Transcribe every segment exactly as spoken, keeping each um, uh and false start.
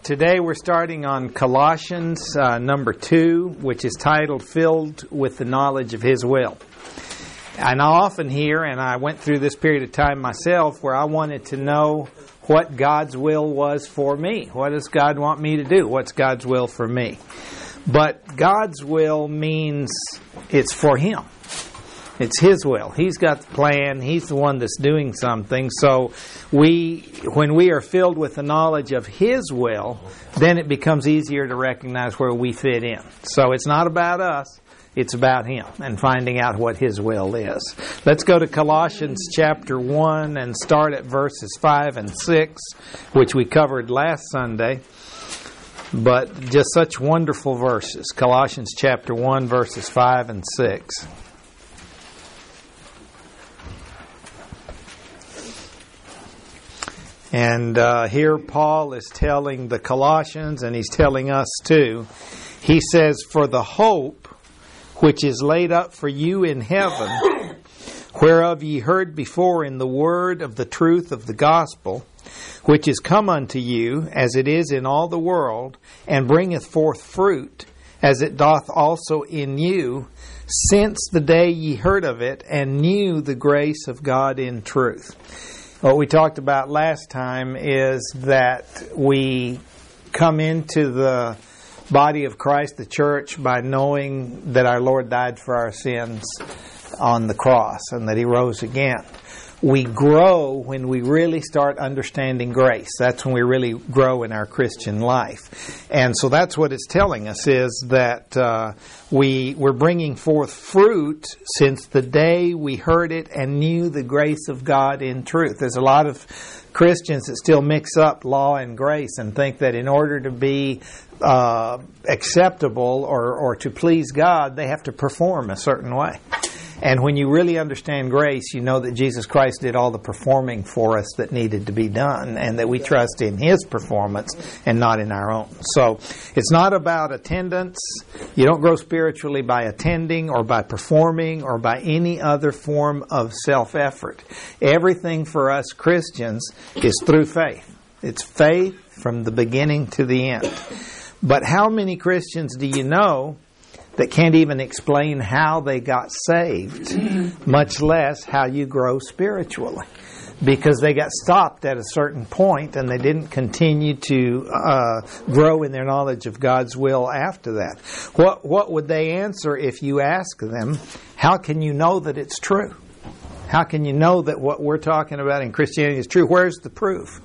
today we're starting on Colossians uh, number two, which is titled Filled with the Knowledge of His Will. And I often hear, and I went through this period of time myself, where I wanted to know what God's will was for me. What does God want me to do? What's God's will for me? But God's will means it's for Him. It's His will. He's got the plan. He's the one that's doing something. So we, when we are filled with the knowledge of His will, then it becomes easier to recognize where we fit in. So it's not about us. It's about Him and finding out what His will is. Let's go to Colossians chapter one and start at verses five and six, which we covered last Sunday. But just such wonderful verses. Colossians chapter one, verses five and six. And uh, here Paul is telling the Colossians, and he's telling us too. He says, "For the hope which is laid up for you in heaven, whereof ye heard before in the word of the truth of the gospel, which is come unto you, as it is in all the world, and bringeth forth fruit, as it doth also in you, since the day ye heard of it, and knew the grace of God in truth." What we talked about last time is that we come into the body of Christ, the church, by knowing that our Lord died for our sins on the cross and that He rose again. We grow when we really start understanding grace. That's when we really grow in our Christian life. And so that's what it's telling us, is that uh, we, we're bringing forth fruit since the day we heard it and knew the grace of God in truth. There's a lot of Christians that still mix up law and grace and think that in order to be uh, acceptable or, or to please God, they have to perform a certain way. And when you really understand grace, you know that Jesus Christ did all the performing for us that needed to be done, and that we trust in His performance and not in our own. So it's not about attendance. You don't grow spiritually by attending or by performing or by any other form of self-effort. Everything for us Christians is through faith. It's faith from the beginning to the end. But how many Christians do you know that can't even explain how they got saved, much less how you grow spiritually? Because they got stopped at a certain point and they didn't continue to uh, grow in their knowledge of God's will after that. What, what would they answer if you ask them, how can you know that it's true? How can you know that what we're talking about in Christianity is true? Where's the proof?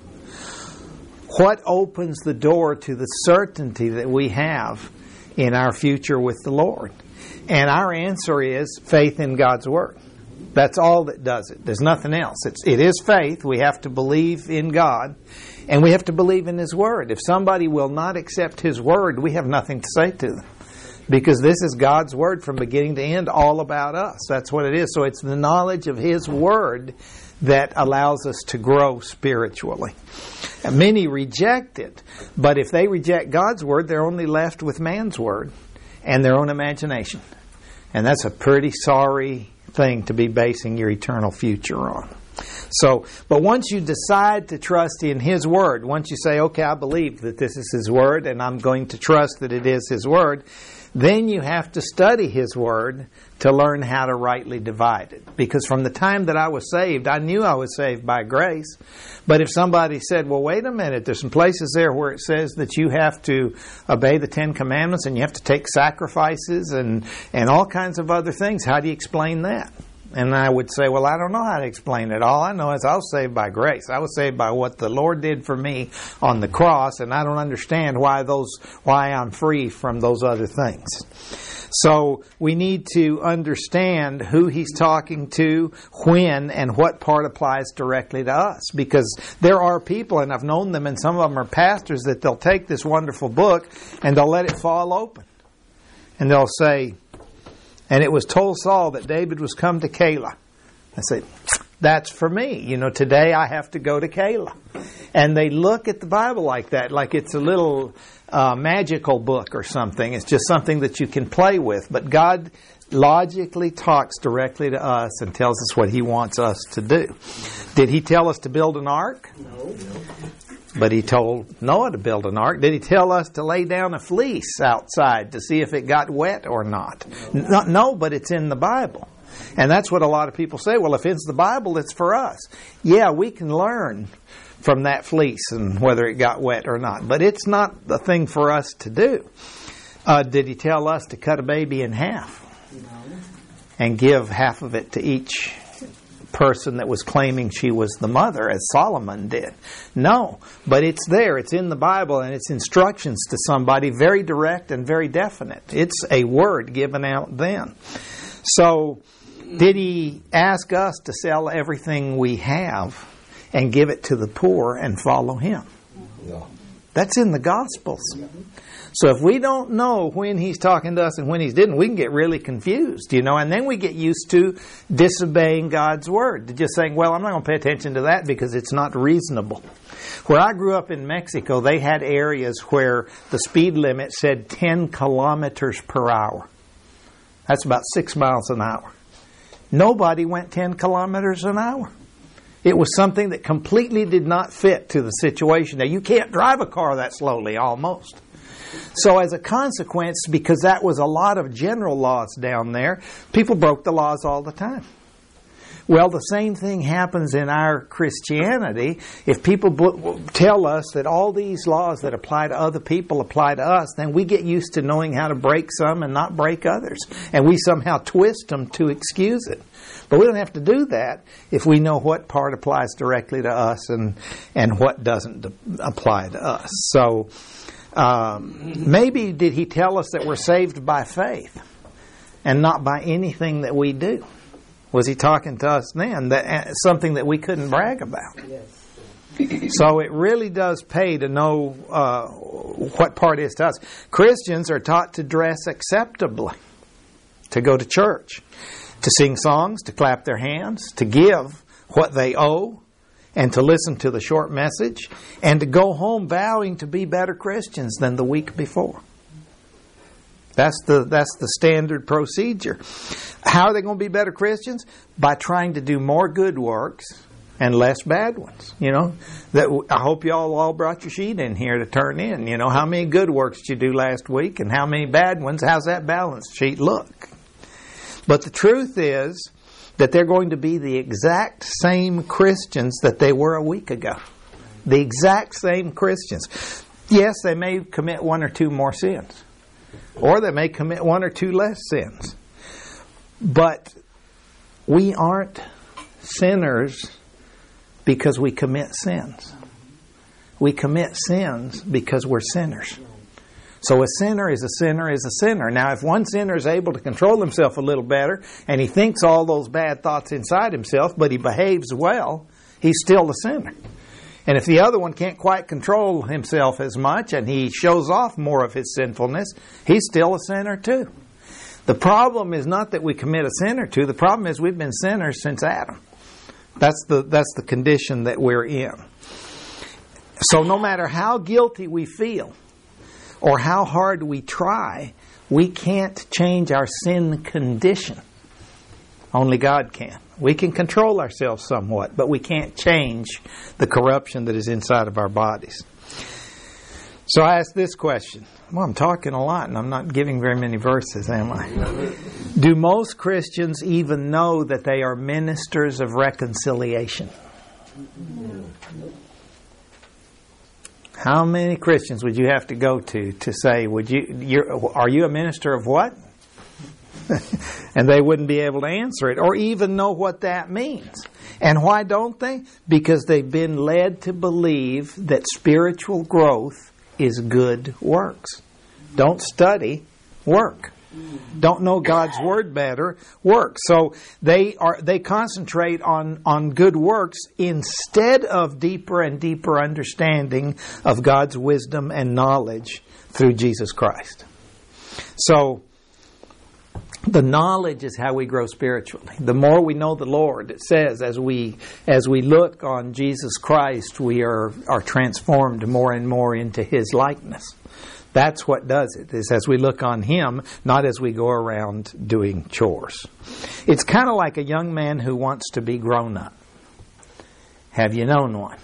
What opens the door to the certainty that we have in our future with the Lord? And our answer is faith in God's Word. That's all that does it. There's nothing else. It's, it is faith. We have to believe in God, and we have to believe in His Word. If somebody will not accept His Word, we have nothing to say to them, because this is God's Word from beginning to end, all about us. That's what it is. So it's the knowledge of His Word that allows us to grow spiritually. And many reject it, but if they reject God's Word, they're only left with man's word and their own imagination. And that's a pretty sorry thing to be basing your eternal future on. So, but once you decide to trust in His Word, once you say, okay, I believe that this is His Word and I'm going to trust that it is His Word, then you have to study His Word to learn how to rightly divide it. Because from the time that I was saved, I knew I was saved by grace. But if somebody said, well, wait a minute, there's some places there where it says that you have to obey the Ten Commandments and you have to take sacrifices and, and all kinds of other things, how do you explain that? And I would say, well, I don't know how to explain it. All I know is I was saved by grace. I was saved by what the Lord did for me on the cross, and I don't understand why those, why I'm free from those other things. So we need to understand who He's talking to, when, and what part applies directly to us. Because there are people, and I've known them, and some of them are pastors, that they'll take this wonderful book and they'll let it fall open. And they'll say, and it was told Saul that David was come to Keilah. I say, that's for me. You know, today I have to go to Keilah. And they look at the Bible like that, like it's a little uh, magical book or something. It's just something that you can play with. But God logically talks directly to us and tells us what He wants us to do. Did He tell us to build an ark? No. But he told Noah to build an ark. Did he tell us to lay down a fleece outside to see if it got wet or not? No, no, but it's in the Bible. And that's what a lot of people say. Well, if it's the Bible, it's for us. Yeah, we can learn from that fleece and whether it got wet or not. But it's not the thing for us to do. Uh, did he tell us to cut a baby in half and give half of it to each person that was claiming she was the mother, as Solomon did? No, but it's there. It's in the Bible, and it's instructions to somebody, very direct and very definite. It's a word given out then. So, did he ask us to sell everything we have and give it to the poor and follow him? Yeah. That's in the Gospels. Yeah. So if we don't know when he's talking to us and when he didn't, we can get really confused, you know, and then we get used to disobeying God's word. To just saying, well, I'm not going to pay attention to that because it's not reasonable. Where I grew up in Mexico, they had areas where the speed limit said ten kilometers per hour. That's about six miles an hour. Nobody went ten kilometers an hour. It was something that completely did not fit to the situation. Now, you can't drive a car that slowly, almost. So as a consequence, because that was a lot of general laws down there, people broke the laws all the time. Well, the same thing happens in our Christianity. If people b- tell us that all these laws that apply to other people apply to us, then we get used to knowing how to break some and not break others. And we somehow twist them to excuse it. But we don't have to do that if we know what part applies directly to us and, and what doesn't apply to us. So um, maybe did he tell us that we're saved by faith and not by anything that we do? Was he talking to us then? That something that we couldn't brag about. Yes. So it really does pay to know uh, what part is to us. Christians are taught to dress acceptably, to go to church, to sing songs, to clap their hands, to give what they owe, and to listen to the short message, and to go home vowing to be better Christians than the week before. That's the that's the standard procedure. How are they going to be better Christians? By trying to do more good works and less bad ones. You know, that I hope y'all all brought your sheet in here to turn in. You know, how many good works did you do last week and how many bad ones? How's that balance sheet look? But the truth is that they're going to be the exact same Christians that they were a week ago. The exact same Christians. Yes, they may commit one or two more sins. Or they may commit one or two less sins. But we aren't sinners because we commit sins. We commit sins because we're sinners. So a sinner is a sinner is a sinner. Now, if one sinner is able to control himself a little better, and he thinks all those bad thoughts inside himself, but he behaves well, he's still a sinner. And if the other one can't quite control himself as much, and he shows off more of his sinfulness, he's still a sinner too. The problem is not that we commit a sin or two. The problem is we've been sinners since Adam. That's the that's the condition that we're in. So no matter how guilty we feel, or how hard we try, we can't change our sin condition. Only God can. We can control ourselves somewhat, but we can't change the corruption that is inside of our bodies. So I ask this question. Well, I'm talking a lot and I'm not giving very many verses, am I? Do most Christians even know that they are ministers of reconciliation? How many Christians would you have to go to to say, "Would you? You're, are you a minister of what?" And they wouldn't be able to answer it or even know what that means. And why don't they? Because they've been led to believe that spiritual growth is good works. Don't study, work. Don't know God's Word better, work. So they are they concentrate on, on good works instead of deeper and deeper understanding of God's wisdom and knowledge through Jesus Christ. So the knowledge is how we grow spiritually. The more we know the Lord, it says, as we as we look on Jesus Christ, we are, are transformed more and more into His likeness. That's what does it, is as we look on Him, not as we go around doing chores. It's kind of like a young man who wants to be grown up. Have you known one?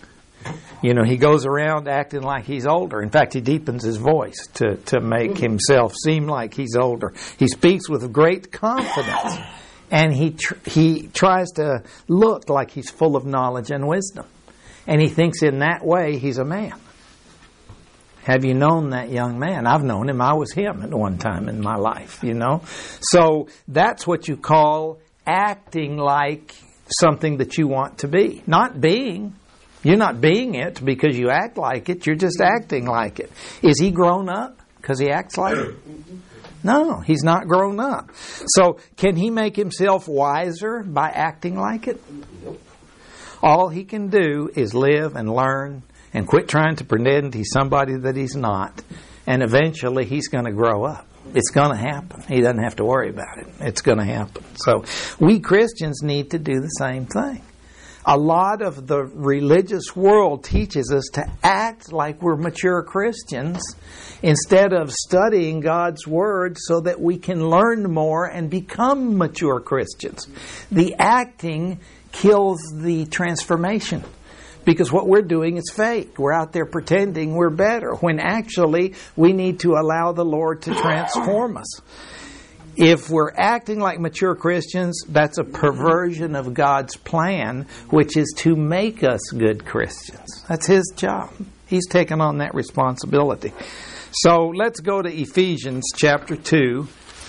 You know, he goes around acting like he's older. In fact, he deepens his voice to, to make himself seem like he's older. He speaks with great confidence, and he tr- he tries to look like he's full of knowledge and wisdom. And he thinks in that way he's a man. Have you known that young man? I've known him. I was him at one time in my life, you know. So that's what you call acting like something that you want to be. Not being. You're not being it because you act like it. You're just acting like it. Is he grown up because he acts like it? No, he's not grown up. So can he make himself wiser by acting like it? All he can do is live and learn and quit trying to pretend he's somebody that he's not. And eventually he's going to grow up. It's going to happen. He doesn't have to worry about it. It's going to happen. So we Christians need to do the same thing. A lot of the religious world teaches us to act like we're mature Christians instead of studying God's Word so that we can learn more and become mature Christians. The acting kills the transformation because what we're doing is fake. We're out there pretending we're better when actually we need to allow the Lord to transform us. If we're acting like mature Christians, that's a perversion of God's plan, which is to make us good Christians. That's His job. He's taken on that responsibility. So let's go to Ephesians chapter two,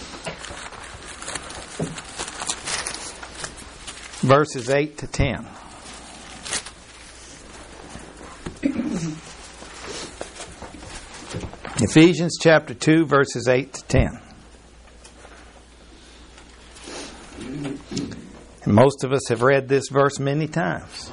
verses eight to ten. Ephesians chapter two, verses eight to ten. And most of us have read this verse many times.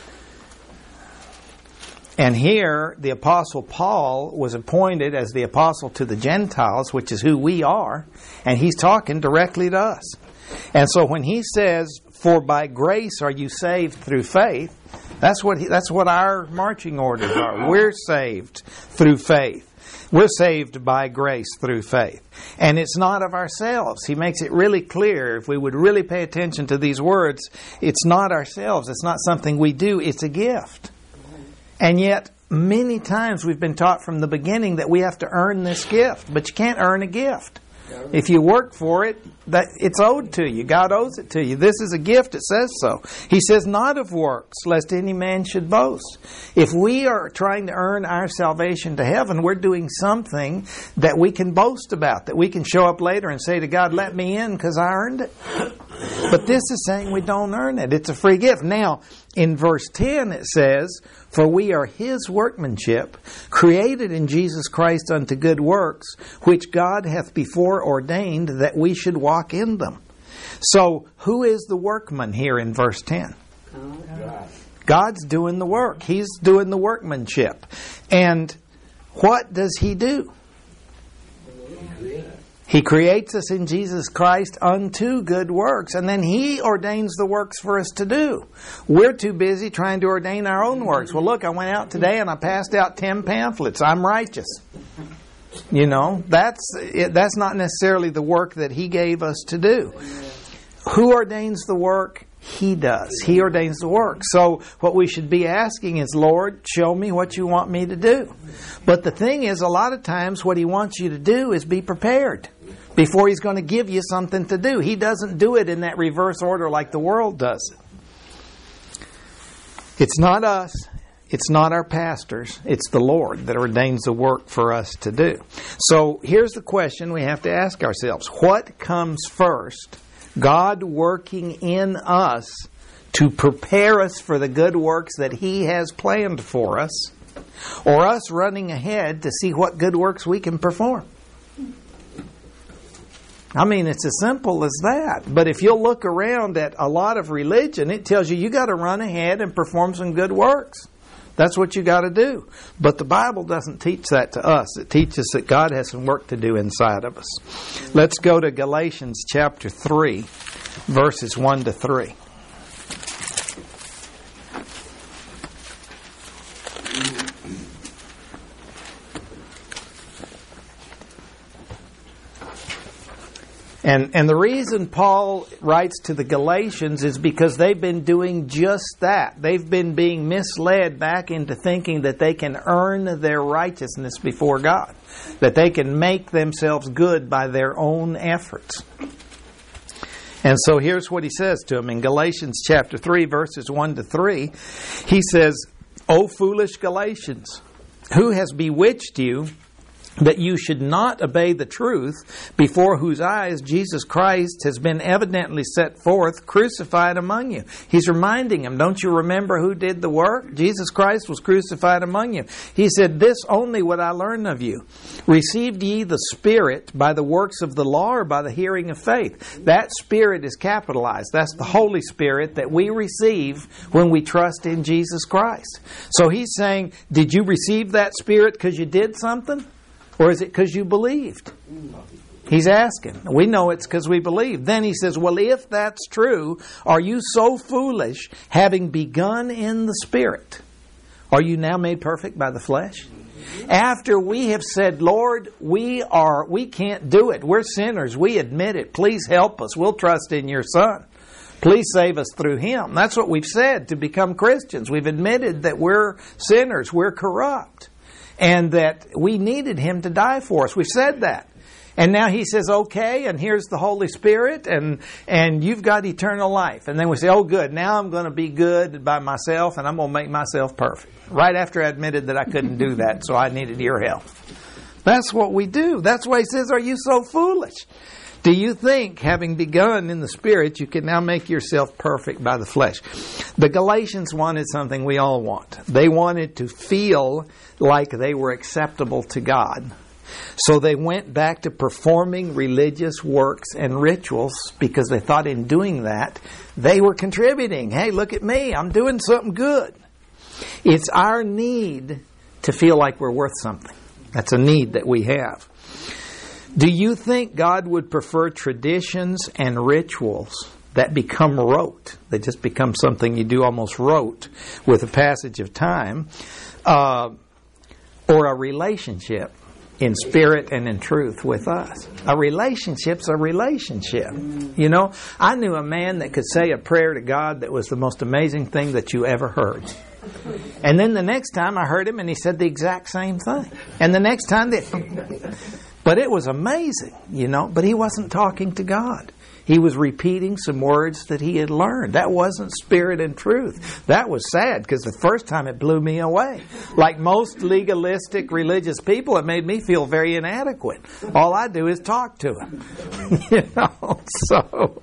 And here, the Apostle Paul was appointed as the apostle to the Gentiles, which is who we are, and he's talking directly to us. And so when he says, "For by grace are you saved through faith," that's what he, that's what our marching orders are. We're saved through faith. We're saved by grace through faith. And it's not of ourselves. He makes it really clear. If we would really pay attention to these words, it's not ourselves. It's not something we do. It's a gift. And yet, many times we've been taught from the beginning that we have to earn this gift. But you can't earn a gift. If you work for it, that it's owed to you. God owes it to you. This is a gift. It says so. He says, "Not of works, lest any man should boast." If we are trying to earn our salvation to heaven, we're doing something that we can boast about, that we can show up later and say to God, "Let me in because I earned it." But this is saying we don't earn it. It's a free gift. Now, in verse ten it says, "For we are His workmanship, created in Jesus Christ unto good works, which God hath before ordained that we should walk in them." So, who is the workman here in verse ten? God. God's doing the work. He's doing the workmanship. And what does He do? He creates us in Jesus Christ unto good works, and then He ordains the works for us to do. We're too busy trying to ordain our own works. Well, look, I went out today and I passed out ten pamphlets. I'm righteous. You know, that's that's not necessarily the work that He gave us to do. Who ordains the work? He does. He ordains the work. So what we should be asking is, "Lord, show me what you want me to do." But the thing is, a lot of times what He wants you to do is be prepared before He's going to give you something to do. He doesn't do it in that reverse order like the world does it. It's not us. It's not our pastors. It's the Lord that ordains the work for us to do. So here's the question we have to ask ourselves. What comes first? God working in us to prepare us for the good works that He has planned for us, or us running ahead to see what good works we can perform? I mean, it's as simple as that. But if you'll look around at a lot of religion, it tells you you got to run ahead and perform some good works. That's what you got to do. But the Bible doesn't teach that to us. It teaches that God has some work to do inside of us. Let's go to Galatians chapter three, verses one to three. And and the reason Paul writes to the Galatians is because they've been doing just that. They've been being misled back into thinking that they can earn their righteousness before God, that they can make themselves good by their own efforts. And so here's what he says to them in Galatians chapter three, verses one to three. He says, "O foolish Galatians, who has bewitched you that you should not obey the truth, before whose eyes Jesus Christ has been evidently set forth, crucified among you?" He's reminding them, don't you remember who did the work? Jesus Christ was crucified among you. He said, "This only would I learn of you. Received ye the Spirit by the works of the law or by the hearing of faith?" That Spirit is capitalized. That's the Holy Spirit that we receive when we trust in Jesus Christ. So he's saying, did you receive that Spirit because you did something? Or is it because you believed? He's asking. We know it's because we believe. Then he says, well, if that's true, are you so foolish, having begun in the Spirit? Are you now made perfect by the flesh? After we have said, Lord, we are, we can't do it. We're sinners. We admit it. Please help us. We'll trust in your Son. Please save us through Him. That's what we've said to become Christians. We've admitted that we're sinners. We're corrupt. And that we needed Him to die for us. We've said that. And now He says, okay, and here's the Holy Spirit, and and you've got eternal life. And then we say, oh good, now I'm going to be good by myself, and I'm going to make myself perfect. Right after I admitted that I couldn't do that, so I needed your help. That's what we do. That's why He says, are you so foolish? Do you think, having begun in the Spirit, you can now make yourself perfect by the flesh? The Galatians wanted something we all want. They wanted to feel like they were acceptable to God. So they went back to performing religious works and rituals because they thought in doing that, they were contributing. Hey, look at me. I'm doing something good. It's our need to feel like we're worth something. That's a need that we have. Do you think God would prefer traditions and rituals that become rote? They just become something you do almost rote with a passage of time, uh, or a relationship in spirit and in truth with us? A relationship's a relationship. You know, I knew a man that could say a prayer to God that was the most amazing thing that you ever heard. And then the next time I heard him and he said the exact same thing. And the next time that... But it was amazing, you know. But he wasn't talking to God. He was repeating some words that he had learned. That wasn't spirit and truth. That was sad because the first time it blew me away. Like most legalistic religious people, it made me feel very inadequate. All I do is talk to him. You know, so...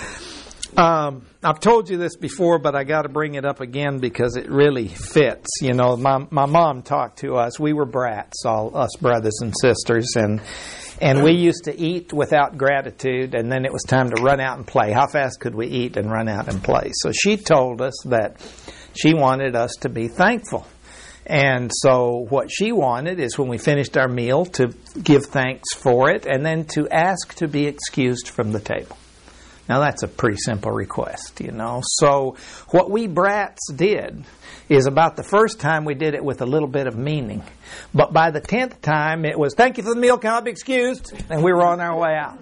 Um, I've told you this before, but I got to bring it up again because it really fits. You know, my my mom talked to us. We were brats, all us brothers and sisters, and and we used to eat without gratitude, and then it was time to run out and play. How fast could we eat and run out and play? So she told us that she wanted us to be thankful. And so what she wanted is when we finished our meal to give thanks for it, and then to ask to be excused from the table. Now, that's a pretty simple request, you know. So what we brats did is about the first time we did it with a little bit of meaning. But by the tenth time, it was, thank you for the meal, can I be excused? And we were on our way out.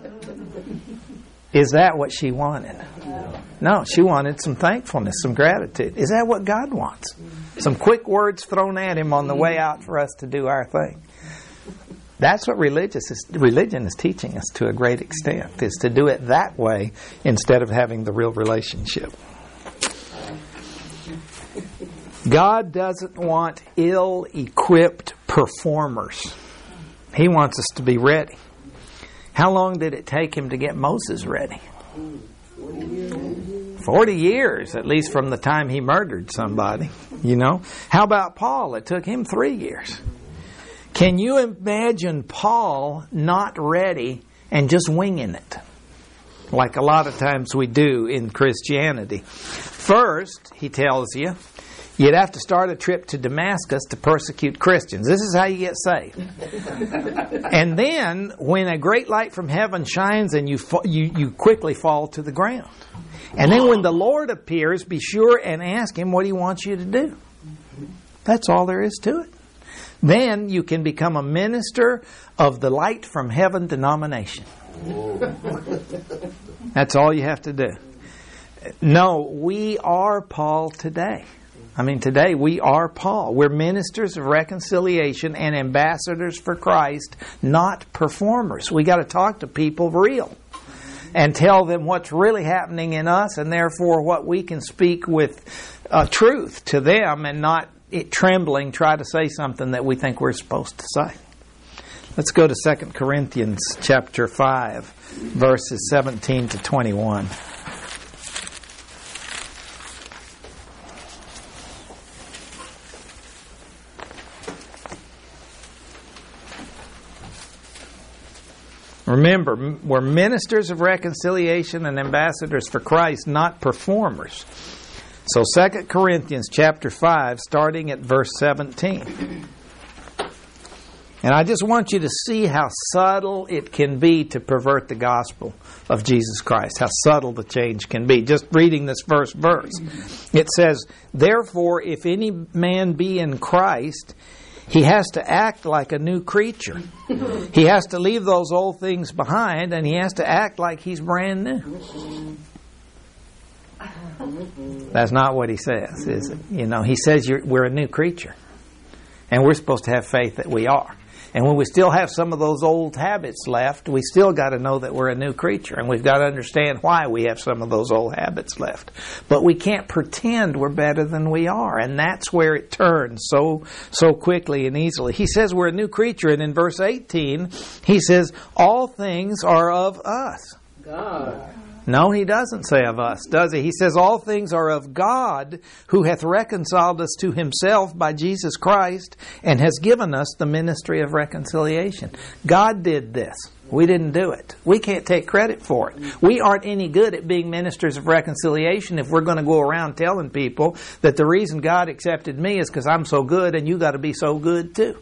Is that what she wanted? No, she wanted some thankfulness, some gratitude. Is that what God wants? Some quick words thrown at Him on the way out for us to do our thing. That's what religious is, religion is teaching us to a great extent, is to do it that way instead of having the real relationship. God doesn't want ill-equipped performers. He wants us to be ready. How long did it take Him to get Moses ready? Forty years, at least from the time he murdered somebody. You know? How about Paul? It took him three years. Can you imagine Paul not ready and just winging it? Like a lot of times we do in Christianity. First, he tells you, you'd have to start a trip to Damascus to persecute Christians. This is how you get saved. And then, when a great light from heaven shines and you, you, you quickly fall to the ground. And then when the Lord appears, be sure and ask Him what He wants you to do. That's all there is to it. Then you can become a minister of the Light from Heaven denomination. That's all you have to do. No, we are Paul today. I mean, today we are Paul. We're ministers of reconciliation and ambassadors for Christ, not performers. We got to talk to people real and tell them what's really happening in us, and therefore what we can speak with uh, truth to them, and not it trembling try to say something that we think we're supposed to say. Let's go to Second Corinthians chapter five, verses seventeen to twenty-one. Remember, we're ministers of reconciliation and ambassadors for Christ, not performers. So Second Corinthians chapter five, starting at verse seventeen. And I just want you to see how subtle it can be to pervert the gospel of Jesus Christ. How subtle the change can be. Just reading this first verse. It says, "Therefore, if any man be in Christ, he has to act like a new creature. He has to leave those old things behind, and he has to act like he's brand new." That's not what he says, is it? You know, he says you're, we're a new creature. And we're supposed to have faith that we are. And when we still have some of those old habits left, we still got to know that we're a new creature. And we've got to understand why we have some of those old habits left. But we can't pretend we're better than we are. And that's where it turns so so quickly and easily. He says we're a new creature. And in verse eighteen, he says, all things are of us. God. No, he doesn't say of us, does he? He says all things are of God, who hath reconciled us to himself by Jesus Christ, and has given us the ministry of reconciliation. God did this. We didn't do it. We can't take credit for it. We aren't any good at being ministers of reconciliation if we're going to go around telling people that the reason God accepted me is because I'm so good and you got to be so good too.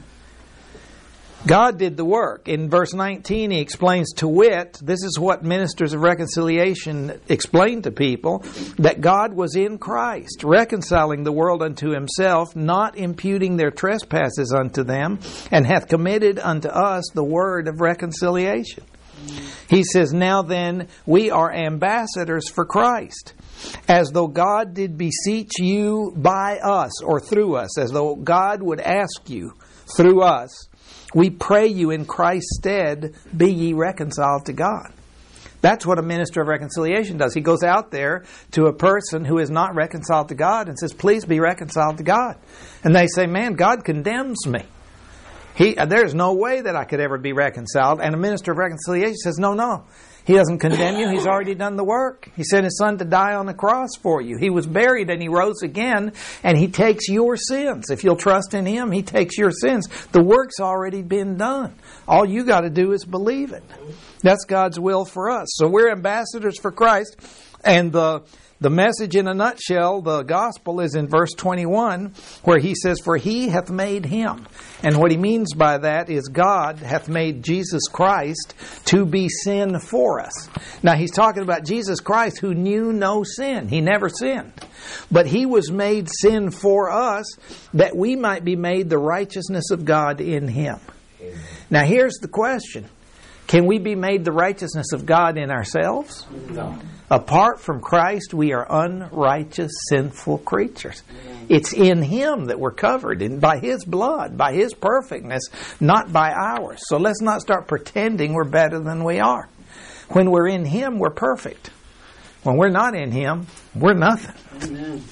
God did the work. In verse nineteen, he explains, to wit, this is what ministers of reconciliation explain to people, that God was in Christ, reconciling the world unto himself, not imputing their trespasses unto them, and hath committed unto us the word of reconciliation. He says, now then, we are ambassadors for Christ, as though God did beseech you by us, or through us, as though God would ask you through us, we pray you in Christ's stead, be ye reconciled to God. That's what a minister of reconciliation does. He goes out there to a person who is not reconciled to God and says, please be reconciled to God. And they say, man, God condemns me. He, there's no way that I could ever be reconciled. And a minister of reconciliation says, no, no. He doesn't condemn you. He's already done the work. He sent his son to die on the cross for you. He was buried and he rose again, and he takes your sins. If you'll trust in him, he takes your sins. The work's already been done. All you got to do is believe it. That's God's will for us. So we're ambassadors for Christ, and the The message in a nutshell, the gospel, is in verse twenty-one, where he says, for he hath made him. And what he means by that is God hath made Jesus Christ to be sin for us. Now he's talking about Jesus Christ, who knew no sin. He never sinned. But he was made sin for us, that we might be made the righteousness of God in him. Amen. Now here's the question. Can we be made the righteousness of God in ourselves? No. Apart from Christ, we are unrighteous, sinful creatures. It's in him that we're covered, and by his blood, by his perfectness, not by ours. So let's not start pretending we're better than we are. When we're in him, we're perfect. When we're not in him, we're nothing. Amen.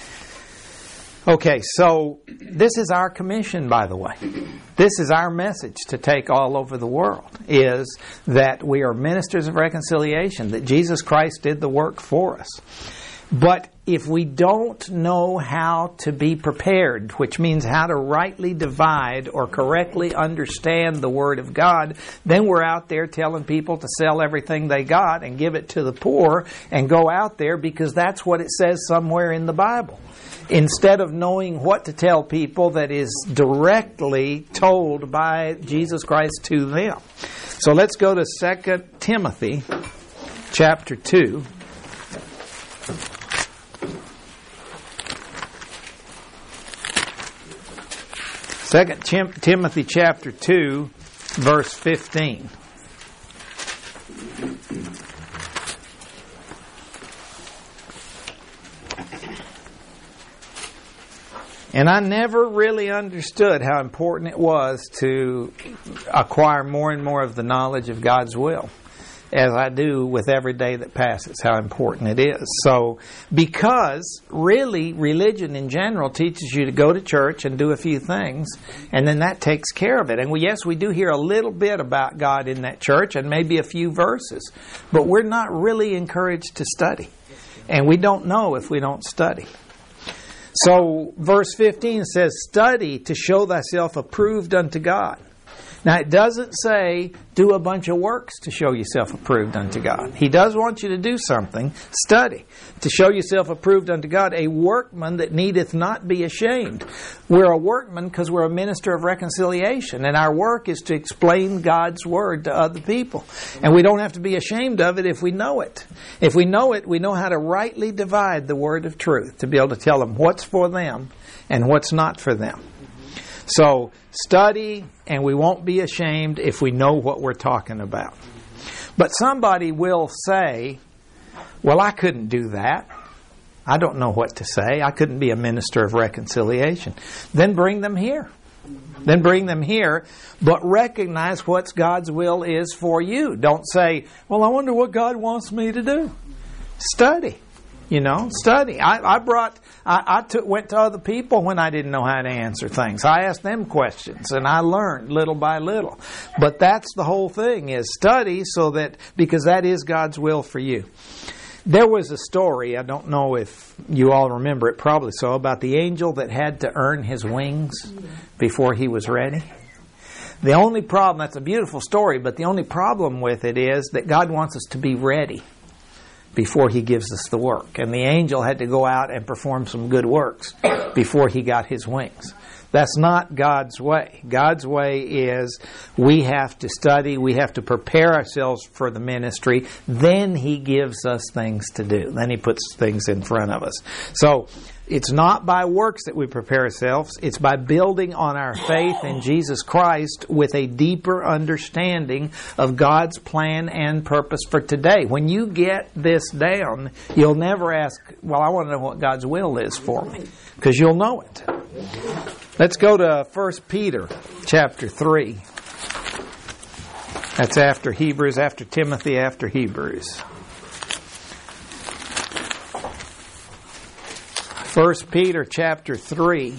Okay, so this is our commission, by the way. This is our message to take all over the world, is that we are ministers of reconciliation, that Jesus Christ did the work for us. But if we don't know how to be prepared, which means how to rightly divide or correctly understand the Word of God, then we're out there telling people to sell everything they got and give it to the poor and go out there because that's what it says somewhere in the Bible. Instead of knowing what to tell people that is directly told by Jesus Christ to them. So let's go to Second Timothy chapter two. Second Timothy chapter two, verse fifteen. And I never really understood how important it was to acquire more and more of the knowledge of God's will, as I do with every day that passes, how important it is. So, because really religion in general teaches you to go to church and do a few things, and then that takes care of it. And we, yes, we do hear a little bit about God in that church and maybe a few verses, but we're not really encouraged to study. And we don't know if we don't study. So, verse fifteen says, "Study to show thyself approved unto God." Now, it doesn't say, do a bunch of works to show yourself approved unto God. He does want you to do something. Study to show yourself approved unto God, a workman that needeth not be ashamed. We're a workman because we're a minister of reconciliation, and our work is to explain God's Word to other people. And we don't have to be ashamed of it if we know it. If we know it, we know how to rightly divide the Word of truth, to be able to tell them what's for them and what's not for them. So, study, and we won't be ashamed if we know what we're talking about. But somebody will say, well, I couldn't do that. I don't know what to say. I couldn't be a minister of reconciliation. Then bring them here. Then bring them here, but recognize what God's will is for you. Don't say, well, I wonder what God wants me to do. Study. You know, study. I, I brought, I, I took, went to other people when I didn't know how to answer things. I asked them questions, and I learned little by little. But that's the whole thing, is study so that, because that is God's will for you. There was a story, I don't know if you all remember it, probably so, about the angel that had to earn his wings before he was ready. The only problem, that's a beautiful story, but the only problem with it is that God wants us to be ready before He gives us the work. And the angel had to go out and perform some good works before he got his wings. That's not God's way. God's way is we have to study, we have to prepare ourselves for the ministry, then He gives us things to do. Then He puts things in front of us. So, it's not by works that we prepare ourselves. It's by building on our faith in Jesus Christ with a deeper understanding of God's plan and purpose for today. When you get this down, you'll never ask, well, I want to know what God's will is for me, because you'll know it. Let's go to First Peter chapter three. That's after Hebrews, after Timothy, after Hebrews. First Peter chapter three.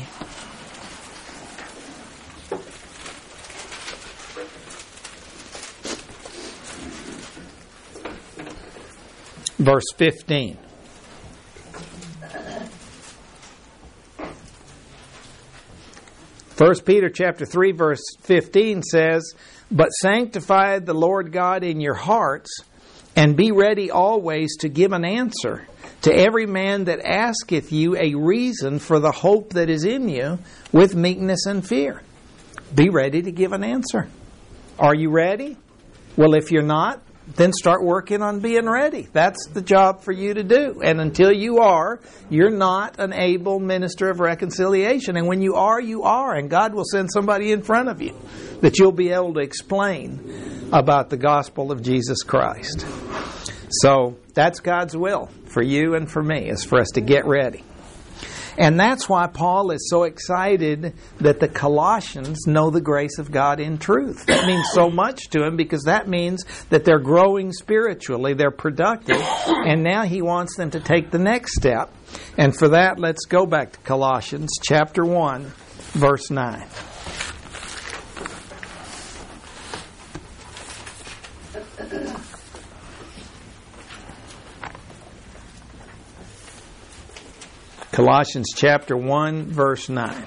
Verse fifteen. First Peter chapter three verse fifteen says, "But sanctify the Lord God in your hearts, and be ready always to give an answer to every man that asketh you a reason for the hope that is in you, with meekness and fear." Be ready to give an answer. Are you ready? Well, if you're not, then start working on being ready. That's the job for you to do. And until you are, you're not an able minister of reconciliation. And when you are, you are. And God will send somebody in front of you that you'll be able to explain about the gospel of Jesus Christ. So that's God's will for you and for me, is for us to get ready. And that's why Paul is so excited that the Colossians know the grace of God in truth. That means so much to him, because that means that they're growing spiritually, they're productive, and now he wants them to take the next step. And for that, let's go back to Colossians chapter one, verse nine. Colossians chapter one, verse nine.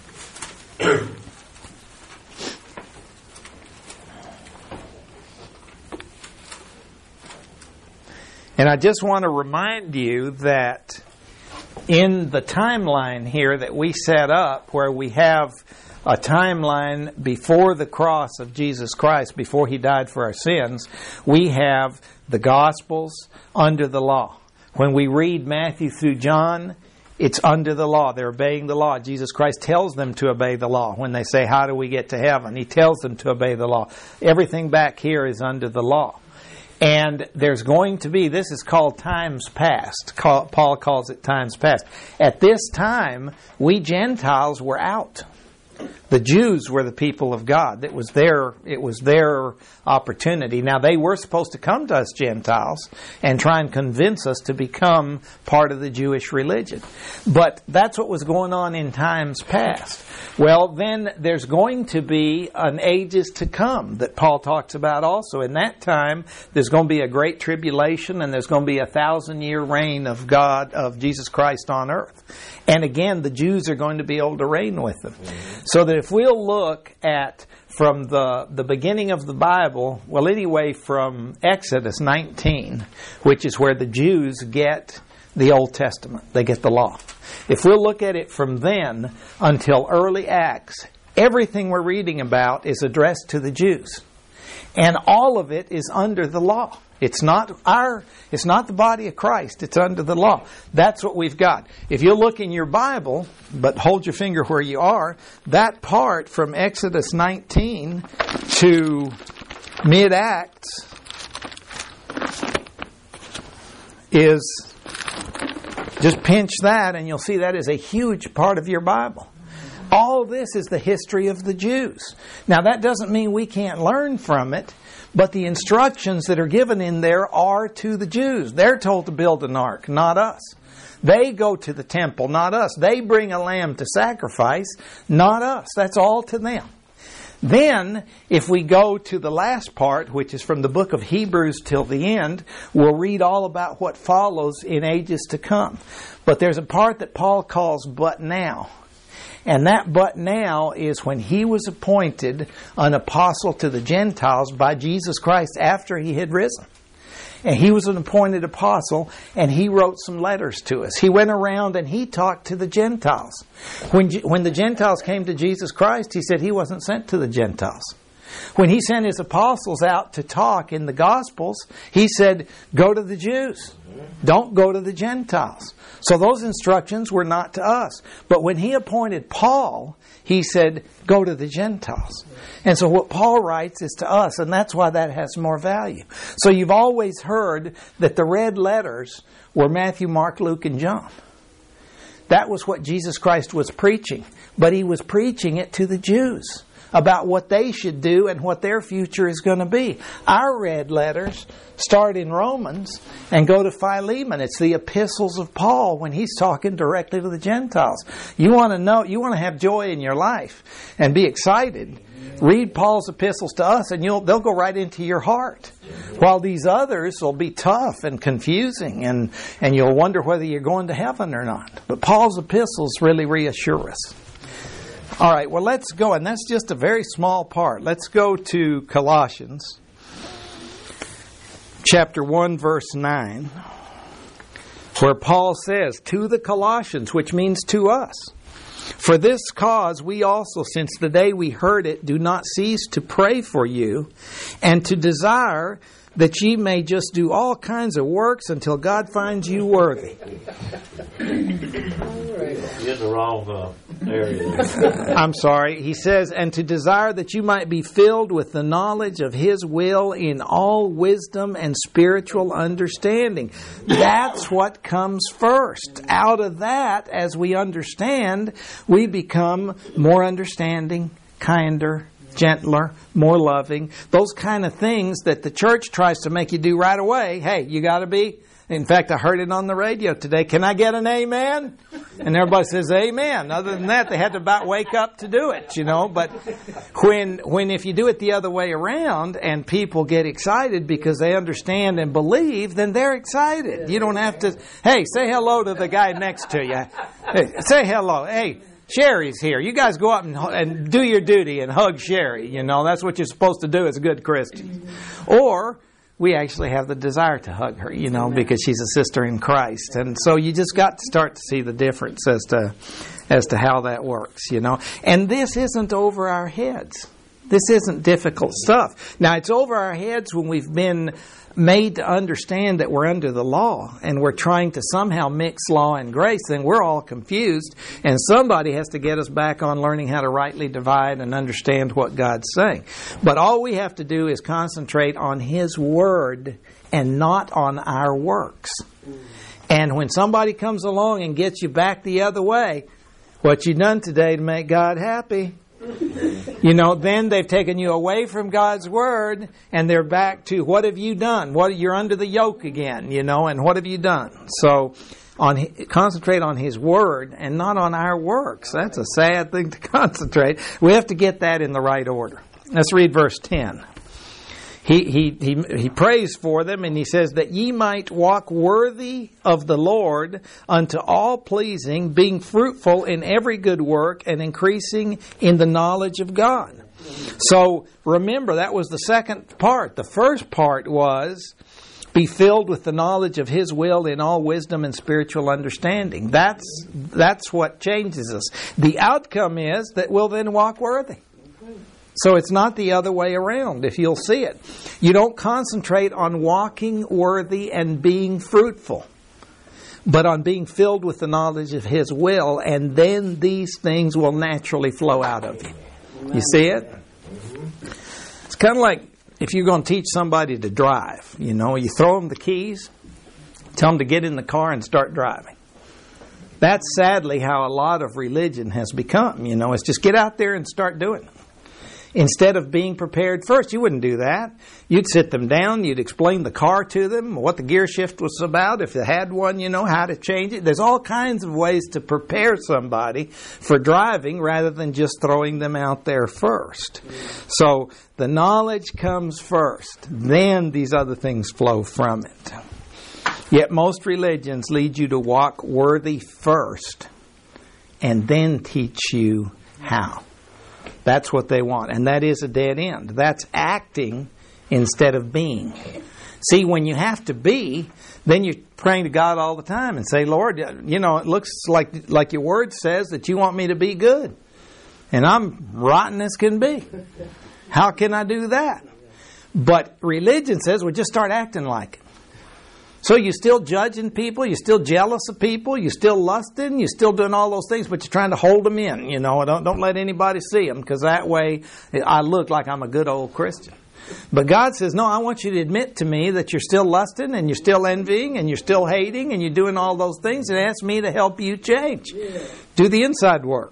And I just want to remind you that in the timeline here that we set up, where we have a timeline before the cross of Jesus Christ, before He died for our sins, we have the Gospels under the law. When we read Matthew through John, it's under the law. They're obeying the law. Jesus Christ tells them to obey the law. When they say, how do we get to heaven? He tells them to obey the law. Everything back here is under the law. And there's going to be, this is called times past. Paul calls it times past. At this time, we Gentiles were out. The Jews were the people of God. It was their, it was their opportunity. Now, they were supposed to come to us Gentiles and try and convince us to become part of the Jewish religion. But that's what was going on in times past. Well, then there's going to be an ages to come that Paul talks about also. In that time, there's going to be a great tribulation, and there's going to be a thousand-year reign of God, of Jesus Christ on earth. And again, the Jews are going to be able to reign with them. So that if we'll look at from the, the beginning of the Bible, well, anyway, from Exodus nineteen, which is where the Jews get the Old Testament. They get the law. If we'll look at it from then until early Acts, everything we're reading about is addressed to the Jews. And all of it is under the law. It's not our, it's not the body of Christ. It's under the law. That's what we've got. If you look in your Bible, but hold your finger where you are, that part from Exodus nineteen to mid-Acts is, just pinch that and you'll see that is a huge part of your Bible. All this is the history of the Jews. Now, that doesn't mean we can't learn from it, but the instructions that are given in there are to the Jews. They're told to build an ark, not us. They go to the temple, not us. They bring a lamb to sacrifice, not us. That's all to them. Then, if we go to the last part, which is from the book of Hebrews till the end, we'll read all about what follows in ages to come. But there's a part that Paul calls but now. And that but now is when he was appointed an apostle to the Gentiles by Jesus Christ after he had risen. And he was an appointed apostle, and he wrote some letters to us. He went around and he talked to the Gentiles. When, when the Gentiles came to Jesus Christ, he said he wasn't sent to the Gentiles. When he sent his apostles out to talk in the Gospels, he said, go to the Jews. Don't go to the Gentiles. So those instructions were not to us. But when he appointed Paul, he said, go to the Gentiles. And so what Paul writes is to us, and that's why that has more value. So you've always heard that the red letters were Matthew, Mark, Luke, and John. That was what Jesus Christ was preaching. But he was preaching it to the Jews about what they should do and what their future is going to be. Our red letters start in Romans and go to Philemon. It's the epistles of Paul when he's talking directly to the Gentiles. You want to know, you want to have joy in your life and be excited. Read Paul's epistles to us and you'll they'll go right into your heart. While these others will be tough and confusing and, and you'll wonder whether you're going to heaven or not. But Paul's epistles really reassure us. All right, well, let's go. And that's just a very small part. Let's go to Colossians chapter one, verse nine, where Paul says, to the Colossians, which means to us, for this cause we also, since the day we heard it, do not cease to pray for you and to desire that ye may just do all kinds of works until God finds you worthy. You're in the wrong uh, area. I'm sorry. He says, and to desire that you might be filled with the knowledge of His will in all wisdom and spiritual understanding. That's what comes first. Out of that, as we understand, we become more understanding, kinder, gentler, more loving. Those kind of things that the church tries to make you do right away. Hey, you got to be. In fact, I heard it on the radio today. Can I get an amen? And everybody says amen. Other than that, they had to about wake up to do it, you know. But when, when if you do it the other way around and people get excited because they understand and believe, then they're excited. You don't have to, hey, say hello to the guy next to you. Hey, say hello. Hey, Sherry's here. You guys go up and, and do your duty and hug Sherry. You know, that's what you're supposed to do as a good Christian. Or we actually have the desire to hug her, you know, because she's a sister in Christ. And so you just got to start to see the difference as to as to how that works, you know. And this isn't over our heads. This isn't difficult stuff. Now, it's over our heads when we've been made to understand that we're under the law and we're trying to somehow mix law and grace, then we're all confused, and somebody has to get us back on learning how to rightly divide and understand what God's saying. But all we have to do is concentrate on His Word and not on our works. And when somebody comes along and gets you back the other way, what you done today to make God happy? You know, then they've taken you away from God's Word, and they're back to, what have you done? What, you're under the yoke again, you know, and what have you done? So, on concentrate on His Word and not on our works. That's a sad thing to concentrate. We have to get that in the right order. Let's read verse ten. He, he, he, he prays for them, and he says, that ye might walk worthy of the Lord unto all pleasing, being fruitful in every good work and increasing in the knowledge of God. So remember, that was the second part. The first part was, be filled with the knowledge of His will in all wisdom and spiritual understanding. That's, that's what changes us. The outcome is that we'll then walk worthy. So it's not the other way around, if you'll see it. You don't concentrate on walking worthy and being fruitful, but on being filled with the knowledge of His will, and then these things will naturally flow out of you. You see it? It's kind of like if you're going to teach somebody to drive. You know, you throw them the keys, tell them to get in the car and start driving. That's sadly how a lot of religion has become. You know, it's just get out there and start doing it. Instead of being prepared first, you wouldn't do that. You'd sit them down, you'd explain the car to them, what the gear shift was about, if they had one, you know, how to change it. There's all kinds of ways to prepare somebody for driving rather than just throwing them out there first. So the knowledge comes first, then these other things flow from it. Yet most religions lead you to walk worthy first and then teach you how. That's what they want. And that is a dead end. That's acting instead of being. See, when you have to be, then you're praying to God all the time and say, Lord, you know, it looks like like your word says that you want me to be good. And I'm rotten as can be. How can I do that? But religion says, well, just start acting like it. So you're still judging people, you're still jealous of people, you're still lusting, you're still doing all those things, but you're trying to hold them in, you know. Don't, don't let anybody see them, because that way I look like I'm a good old Christian. But God says, no, I want you to admit to me that you're still lusting and you're still envying and you're still hating and you're doing all those things, and ask me to help you change. Yeah. Do the inside work.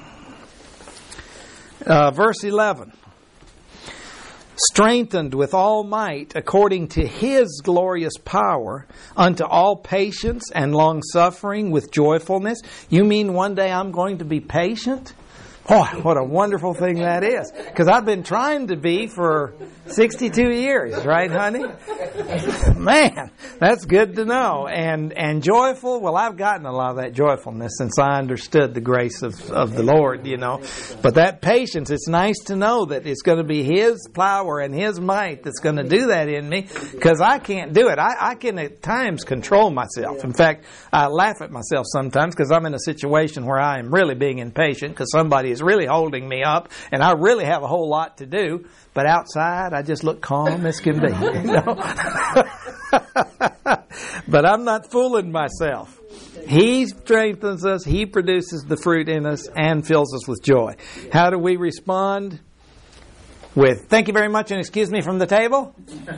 Uh, verse eleven. Strengthened with all might according to His glorious power unto all patience and long suffering with joyfulness. You mean one day I'm going to be patient? Oh, what a wonderful thing that is. Because I've been trying to be for sixty-two years, right, honey? Man, that's good to know. And and joyful, well, I've gotten a lot of that joyfulness since I understood the grace of, of the Lord, you know. But that patience, it's nice to know that it's going to be His power and His might that's going to do that in me, because I can't do it. I, I can at times control myself. In fact, I laugh at myself sometimes because I'm in a situation where I am really being impatient because somebody is really holding me up and I really have a whole lot to do. But outside, I just look calm as can be. You know? But I'm not fooling myself. He strengthens us. He produces the fruit in us and fills us with joy. How do we respond? With, thank you very much and excuse me from the table?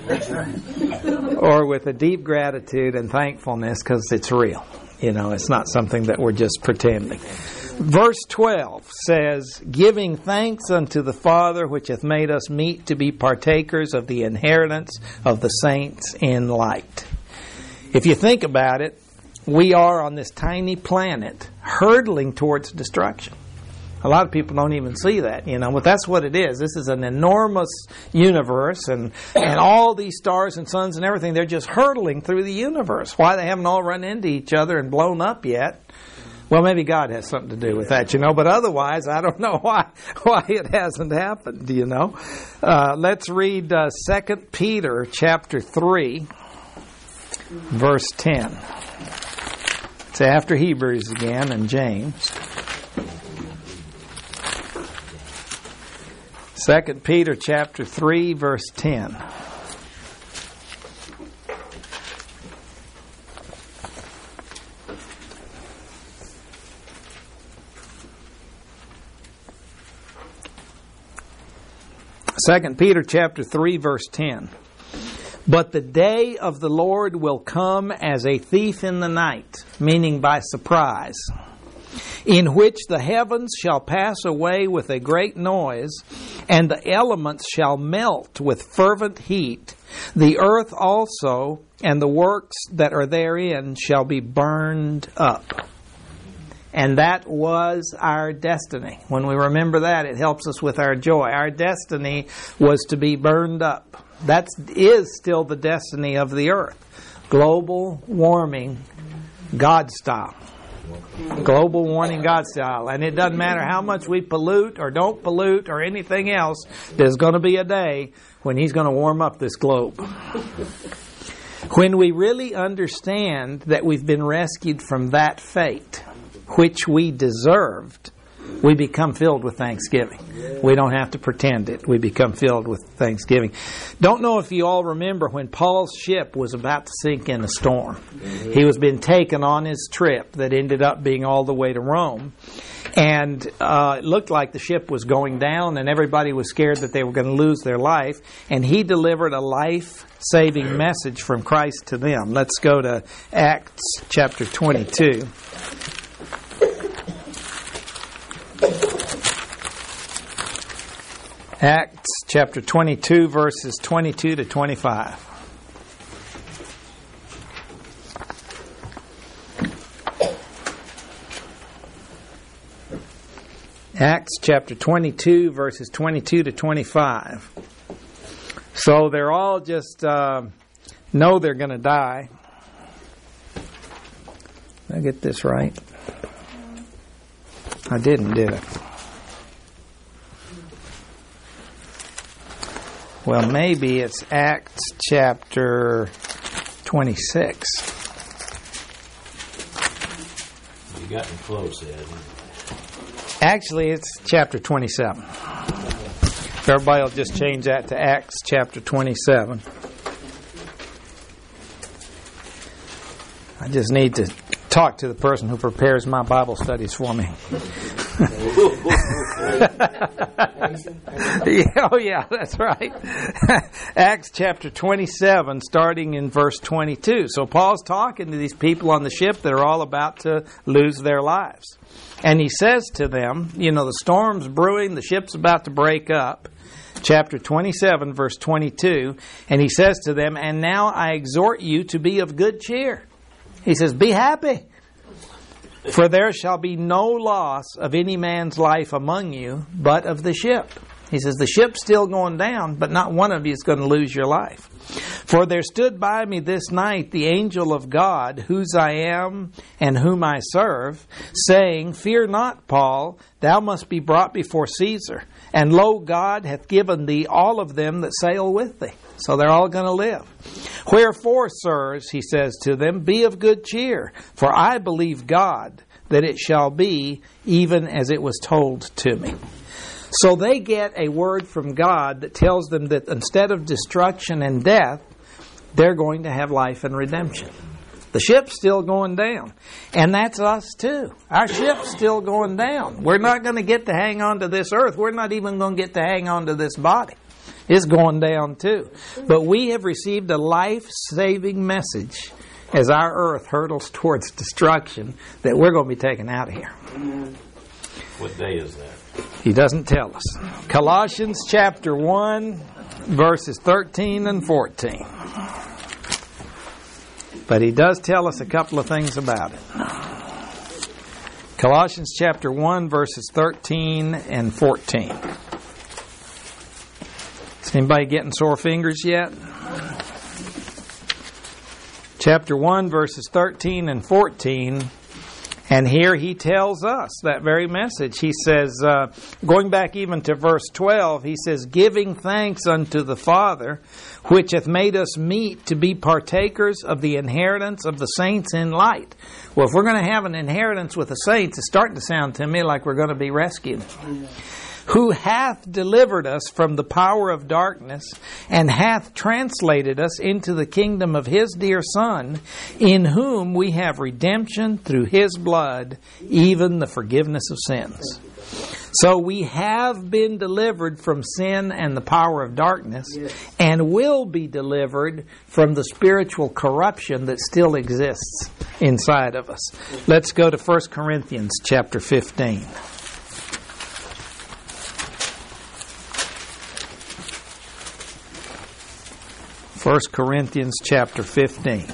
Or with a deep gratitude and thankfulness because it's real. You know, it's not something that we're just pretending. Verse twelve says, giving thanks unto the Father which hath made us meet to be partakers of the inheritance of the saints in light. If you think about it, we are on this tiny planet hurtling towards destruction. A lot of people don't even see that, you know, but that's what it is. This is an enormous universe, and, and all these stars and suns and everything, they're just hurtling through the universe. Why they haven't all run into each other and blown up yet? Well, maybe God has something to do with that, you know, but otherwise, I don't know why why it hasn't happened, you know. Uh, let's read uh, Second Peter chapter three, verse ten. It's after Hebrews again and James. Second Peter chapter three, verse ten. Second Peter chapter three, verse ten. But the day of the Lord will come as a thief in the night, meaning by surprise, in which the heavens shall pass away with a great noise, and the elements shall melt with fervent heat. The earth also and the works that are therein shall be burned up. And that was our destiny. When we remember that, it helps us with our joy. Our destiny was to be burned up. That is still the destiny of the earth. Global warming, God style. Global warming, God style. And it doesn't matter how much we pollute or don't pollute or anything else, there's going to be a day when He's going to warm up this globe. When we really understand that we've been rescued from that fate, which we deserved, we become filled with thanksgiving. We don't have to pretend it. We become filled with thanksgiving. Don't know if you all remember when Paul's ship was about to sink in a storm. He was being taken on his trip that ended up being all the way to Rome. And uh, it looked like the ship was going down and everybody was scared that they were going to lose their life. And he delivered a life-saving message from Christ to them. Let's go to Acts chapter twenty-two. Acts chapter twenty-two, verses twenty-two to twenty-five. Acts chapter twenty-two, verses twenty-two to twenty-five. So they're all just uh, know they're going to die. Did I get this right? I didn't, did I? Well, maybe it's Acts chapter twenty-six. You got me close, Ed. Actually, it's chapter twenty-seven. Everybody will just change that to Acts chapter twenty-seven. I just need to talk to the person who prepares my Bible studies for me. yeah, oh yeah, that's right. Acts chapter twenty-seven, starting in verse twenty-two. So Paul's talking to these people on the ship that are all about to lose their lives. And he says to them, you know, the storm's brewing, the ship's about to break up. Chapter twenty-seven, verse twenty-two. And he says to them, and now I exhort you to be of good cheer. He says, be happy. For there shall be no loss of any man's life among you, but of the ship. He says, the ship's still going down, but not one of you is going to lose your life. For there stood by me this night the angel of God, whose I am and whom I serve, saying, fear not, Paul, thou must be brought before Caesar. And lo, God hath given thee all of them that sail with thee. So they're all going to live. Wherefore, sirs, he says to them, be of good cheer, for I believe God, that it shall be even as it was told to me. So they get a word from God that tells them that instead of destruction and death, they're going to have life and redemption. The ship's still going down. And that's us too. Our ship's still going down. We're not going to get to hang on to this earth. We're not even going to get to hang on to this body. It's going down too. But we have received a life-saving message as our earth hurtles towards destruction that we're going to be taken out of here. What day is that? He doesn't tell us. Colossians chapter one, verses thirteen and fourteen. But he does tell us a couple of things about it. Colossians chapter one, verses thirteen and fourteen. Is anybody getting sore fingers yet? Chapter one, verses thirteen and fourteen. And here he tells us that very message. He says, uh, going back even to verse twelve, he says, giving thanks unto the Father, which hath made us meet to be partakers of the inheritance of the saints in light. Well, if we're going to have an inheritance with the saints, it's starting to sound to me like we're going to be rescued. who hath delivered us from the power of darkness, and hath translated us into the kingdom of His dear Son, in whom we have redemption through His blood, even the forgiveness of sins. So we have been delivered from sin and the power of darkness, yes, and will be delivered from the spiritual corruption that still exists inside of us. Let's go to First Corinthians chapter fifteen. First Corinthians chapter fifteen.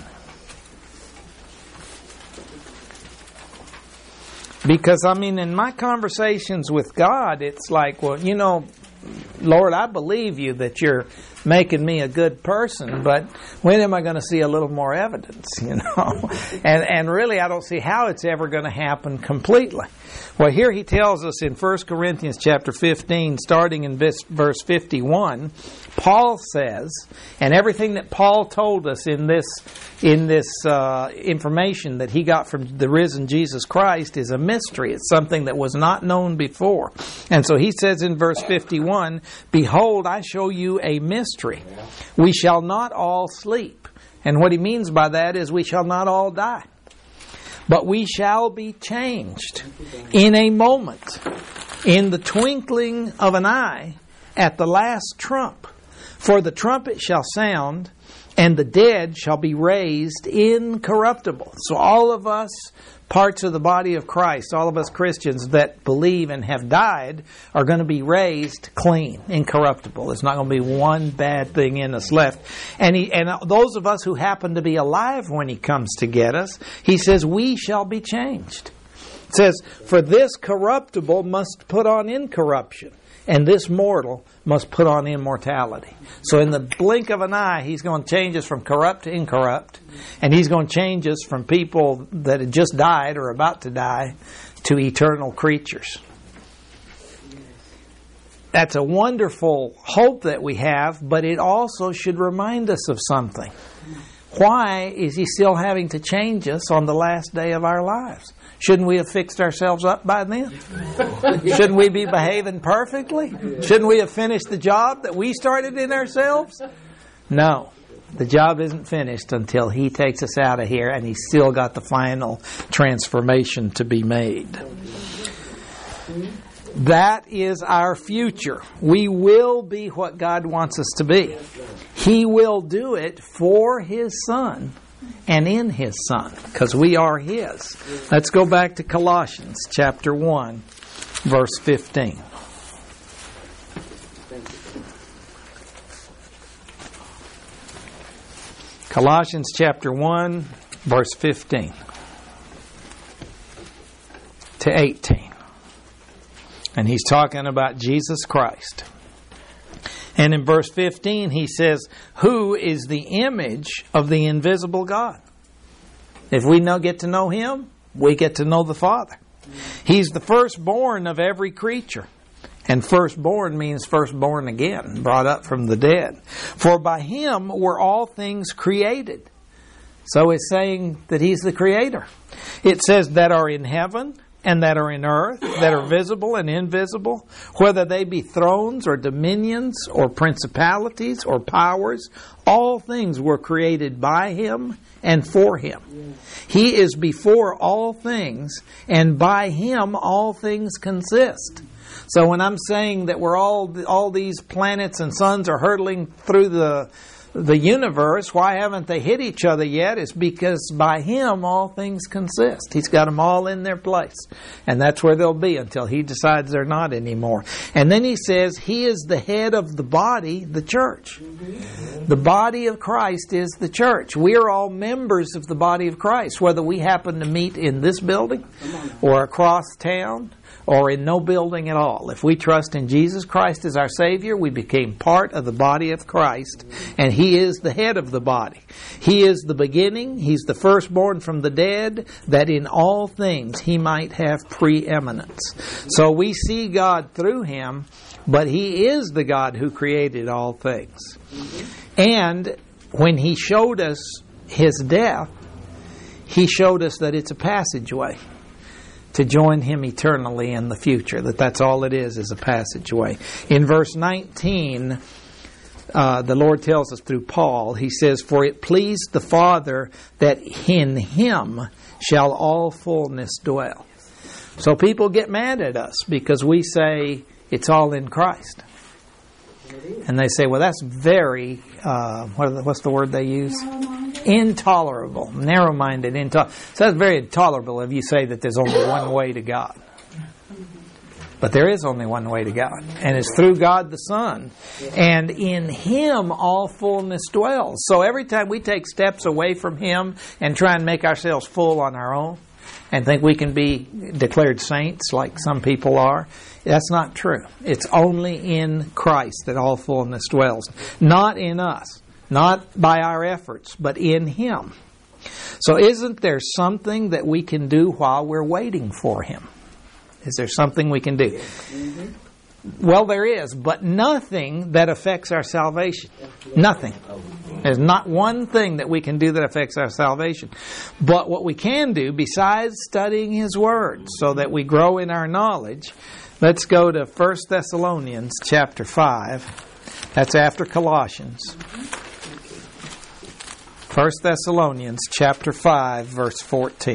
Because, I mean, in my conversations with God, it's like, well, you know, Lord, I believe you that you're making me a good person, but when am I going to see a little more evidence, you know? And and really, I don't see how it's ever going to happen completely. Well, here he tells us in First Corinthians chapter fifteen, starting in verse fifty-one, Paul says, and everything that Paul told us in this in this uh, information that he got from the risen Jesus Christ is a mystery. It's something that was not known before. And so he says in verse fifty-one, "Behold, I show you a mystery. We shall not all sleep." And what he means by that is we shall not all die, but we shall be changed in a moment, in the twinkling of an eye, at the last trump. For the trumpet shall sound, and the dead shall be raised incorruptible. So all of us, parts of the body of Christ, all of us Christians that believe and have died, are going to be raised clean, incorruptible. There's not going to be one bad thing in us left. And he, and those of us who happen to be alive when He comes to get us, He says, we shall be changed. It says, for this corruptible must put on incorruption, and this mortal must put on immortality. So in the blink of an eye, He's going to change us from corrupt to incorrupt. And He's going to change us from people that had just died or about to die to eternal creatures. That's a wonderful hope that we have, but it also should remind us of something. Why is He still having to change us on the last day of our lives? Shouldn't we have fixed ourselves up by then? Shouldn't we be behaving perfectly? Shouldn't we have finished the job that we started in ourselves? No. The job isn't finished until He takes us out of here, and He's still got the final transformation to be made. That is our future. We will be what God wants us to be. He will do it for His Son and in His Son, because we are His. Let's go back to Colossians chapter one, verse fifteen. Colossians chapter one, verse fifteen to eighteen. And he's talking about Jesus Christ. And in verse fifteen, he says, who is the image of the invisible God? If we know, get to know Him, we get to know the Father. He's the firstborn of every creature. And firstborn means firstborn again, brought up from the dead. For by Him were all things created. So it's saying that He's the Creator. It says that are in heaven and that are in earth, that are visible and invisible, whether they be thrones or dominions or principalities or powers, all things were created by Him and for Him. He is before all things, and by Him all things consist. So when I'm saying that we're all all these planets and suns are hurtling through the the universe, why haven't they hit each other yet? It's because by Him all things consist. He's got them all in their place. And that's where they'll be until He decides they're not anymore. And then He says He is the head of the body, the church. Mm-hmm. The body of Christ is the church. We are all members of the body of Christ, whether we happen to meet in this building or across town or in no building at all. If we trust in Jesus Christ as our Savior, we became part of the body of Christ, and He is the head of the body. He is the beginning. He's the firstborn from the dead, that in all things He might have preeminence. So we see God through Him, but He is the God who created all things. And when He showed us His death, He showed us that it's a passageway. to join Him eternally in the future, that that's all it is, is a passageway. In verse nineteen, uh, the Lord tells us through Paul, He says, "For it pleased the Father that in Him shall all fullness dwell." So people get mad at us because we say it's all in Christ. And they say, well, that's very, uh, what are the, what's the word they use? Intolerable. Narrow-minded. Intolerable. So that's very intolerable if you say that there's only one way to God. But there is only one way to God. And it's through God the Son. And in Him all fullness dwells. So every time we take steps away from Him and try and make ourselves full on our own, and think we can be declared saints like some people are, that's not true. It's only in Christ that all fullness dwells. Not in us. Not by our efforts, but in Him. So isn't there something that we can do while we're waiting for Him? Is there something we can do? Mm-hmm. Well, there is, but nothing that affects our salvation. Nothing. There's not one thing that we can do that affects our salvation. But what we can do, besides studying His Word, so that we grow in our knowledge, let's go to First Thessalonians chapter five. That's after Colossians. First Thessalonians chapter five, verse fourteen.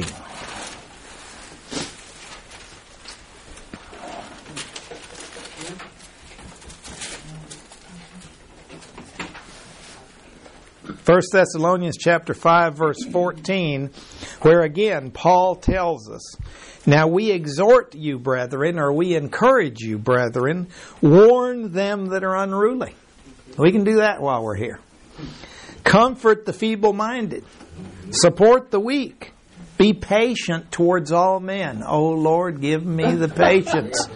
First Thessalonians chapter five, verse fourteen, where again Paul tells us, "Now we exhort you, brethren," or we encourage you, brethren, "warn them that are unruly." We can do that while we're here. "Comfort the feeble-minded. Support the weak. Be patient towards all men." Oh Lord, give me the patience.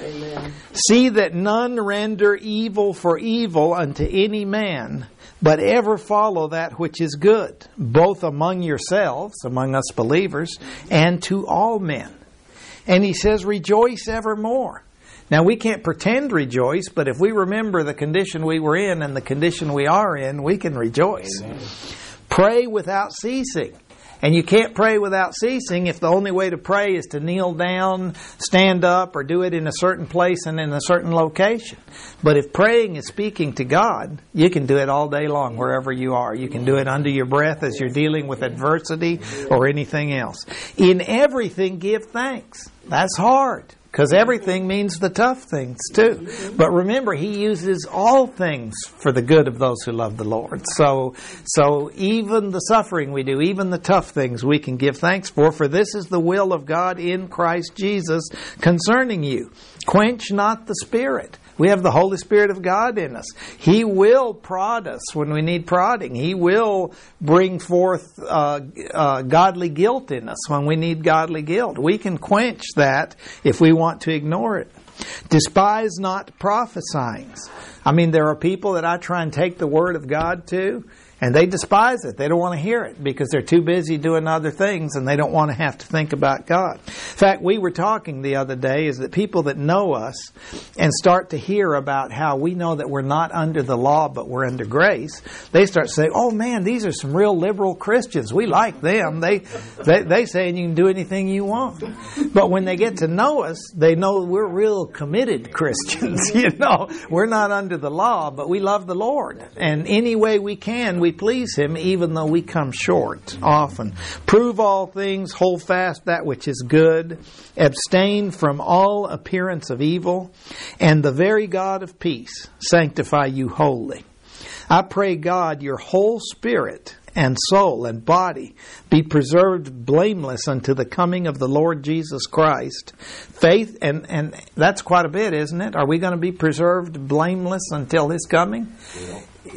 "See that none render evil for evil unto any man, but ever follow that which is good, both among yourselves," among us believers, "and to all men." And he says, "Rejoice evermore." Now, we can't pretend rejoice, but if we remember the condition we were in and the condition we are in, we can rejoice. Amen. "Pray without ceasing." And you can't pray without ceasing if the only way to pray is to kneel down, stand up, or do it in a certain place and in a certain location. But if praying is speaking to God, you can do it all day long wherever you are. You can do it under your breath as you're dealing with adversity or anything else. "In everything give thanks." That's hard, because everything means the tough things too. But remember, He uses all things for the good of those who love the Lord. So, so even the suffering we do, even the tough things, we can give thanks for. "For this is the will of God in Christ Jesus concerning you. Quench not the Spirit." We have the Holy Spirit of God in us. He will prod us when we need prodding. He will bring forth uh, uh, godly guilt in us when we need godly guilt. We can quench that if we want to ignore it. "Despise not prophesying." I mean, there are people that I try and take the Word of God to, and they despise it. They don't want to hear it because they're too busy doing other things and they don't want to have to think about God. In fact, we were talking the other day is that people that know us and start to hear about how we know that we're not under the law but we're under grace, they start saying, "Oh man, these are some real liberal Christians. We like them. They, they, they saying you can do anything you want." But when they get to know us, they know we're real committed Christians. You know, we're not under the law, but we love the Lord. And any way we can, we please Him, even though we come short often. "Prove all things, hold fast that which is good, abstain from all appearance of evil, and the very God of peace sanctify you wholly. I pray God your whole spirit and soul and body be preserved blameless unto the coming of the Lord Jesus Christ." Faith, and, and that's quite a bit, isn't it? Are we going to be preserved blameless until His coming? Yeah.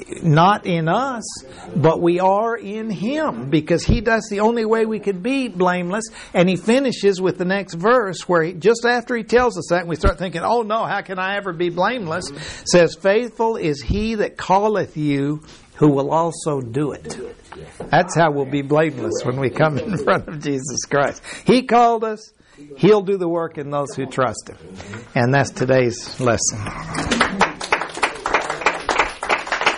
Not in us, but we are in Him, because He does the only way we could be blameless. And He finishes with the next verse where he, just after He tells us that, and we start thinking, oh no, how can I ever be blameless? Says, "Faithful is He that calleth you, who will also do it." That's how we'll be blameless when we come in front of Jesus Christ. He called us. He'll do the work in those who trust Him. And that's today's lesson.